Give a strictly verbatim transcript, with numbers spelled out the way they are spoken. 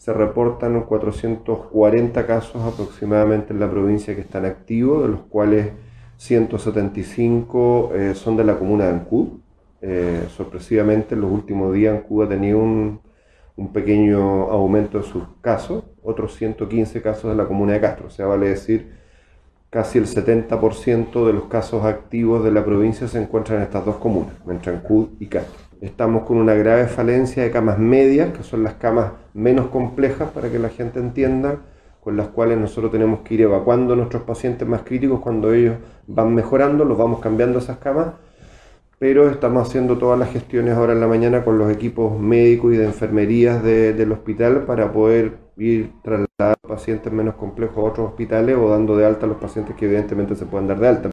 se reportan cuatrocientos cuarenta casos aproximadamente en la provincia que están activos, de los cuales ciento setenta y cinco eh, son de la comuna de Ancud. Eh, sorpresivamente en los últimos días Ancud ha tenido un, un pequeño aumento de sus casos, otros ciento quince casos de la comuna de Castro, o sea, vale decir casi el setenta por ciento de los casos activos de la provincia se encuentran en estas dos comunas, entre Ancud y Castro. Estamos con una grave falencia de camas medias, que son las camas menos complejas, para que la gente entienda, con las cuales nosotros tenemos que ir evacuando a nuestros pacientes más críticos. Cuando ellos van mejorando, los vamos cambiando esas camas, pero estamos haciendo todas las gestiones ahora en la mañana con los equipos médicos y de enfermerías de, del hospital para poder ir trasladando pacientes menos complejos a otros hospitales o dando de alta a los pacientes que evidentemente se pueden dar de alta.